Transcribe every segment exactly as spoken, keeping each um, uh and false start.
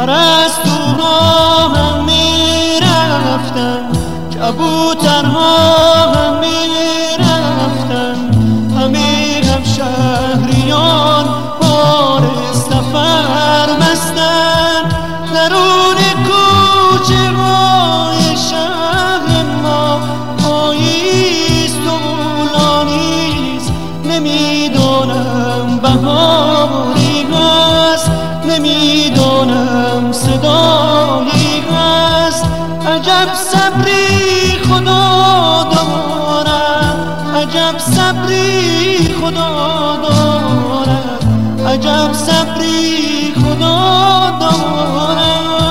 پرستوها هم میرفتن، کبوترها هم میرفتن، همه هم شهریان بار سفر بستن. درون کوچه های شهر ما پاییست و طولانیست، نمیدونم بهاری هست، نمیدونم صدایی هست. عجب صبری خدا دارد، عجب صبری خدا دارد، عجب صبری خدا دارد.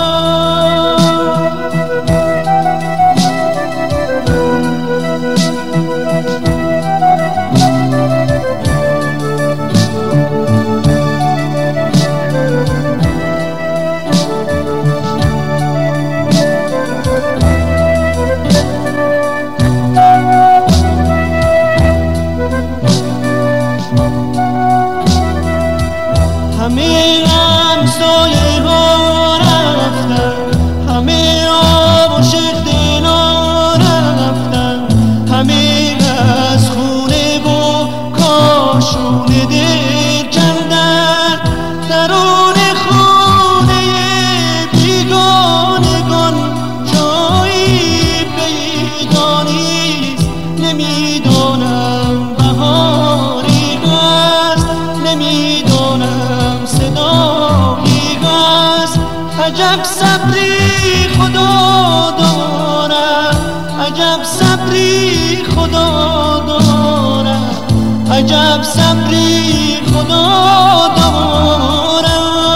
همه همسایه ها رفتن، همه عاشق دلا رفتن، همه از خونه و کاشونه دل کندن. درون خونه بیگانگان جایی پیدا نیست، نمیدونم بهاری هست، نمیدونم صدایی هست. عجب صبری خدا دارد، عجب صبری خدا دارد، عجب صبری خدا دارد.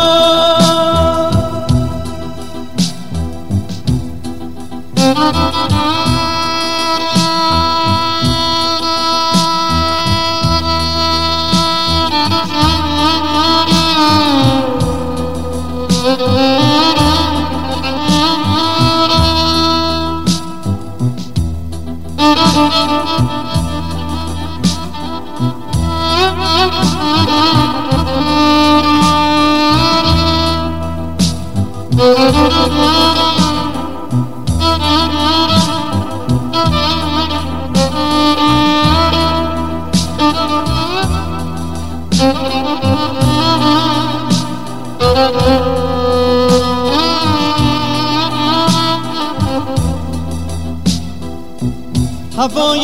هوای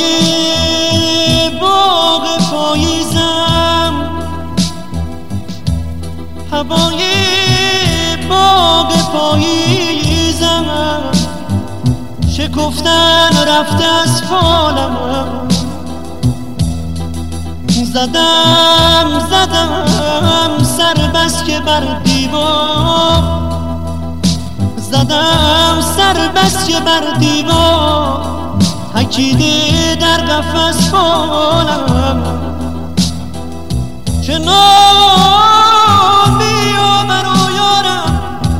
باغ پاییزم، هوای باغ پاییزم، شکفتن رفت از فالم. زدم زدم سر بس که بر دیوار، زدم سر بس که بر دیوار، حکیده در قفس فالم. چنان بیاور و یارم،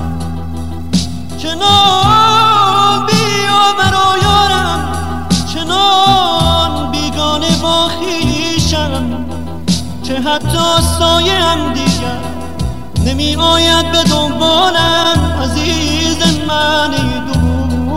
چنان بیاور و یارم، چنان بیگانه با خویشم که حتی سایه هم دیگر نمی آید به دنبالم. عزیز من دور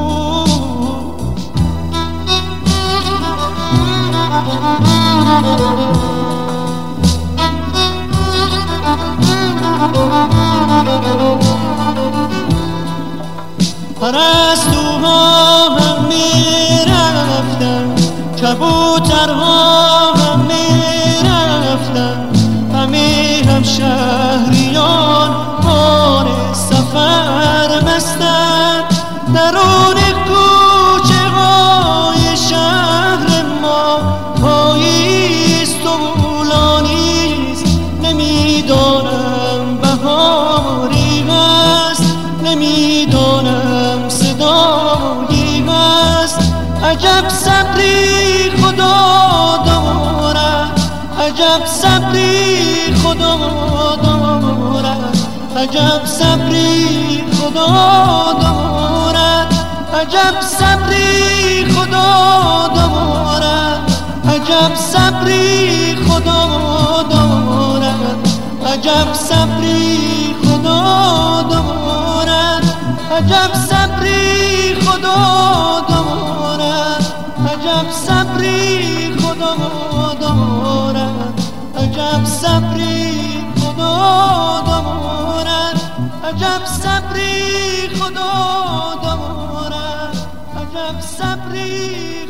پرستوها هم میرفتن، کبوترها هم میرفتن، همه هم شهریان بار سفر بستن. درون کوچه های شهر ما پاییست و طولانیست، نمیدانم بهاری هست، نمیدانم صدایی هست. عجب صبری خدا دارد، عجب صبری خدا دارد، عجب صبری خدا دارد، عجب صبری خدا دارد، عجب صبری خدا دارد، عجب صبری خدا دارد. عجب صبری خدا دارد، عجب صبری خدا دارد، عجب صبری خدا دارد، عجب صبری خدا دارد، عجب صبری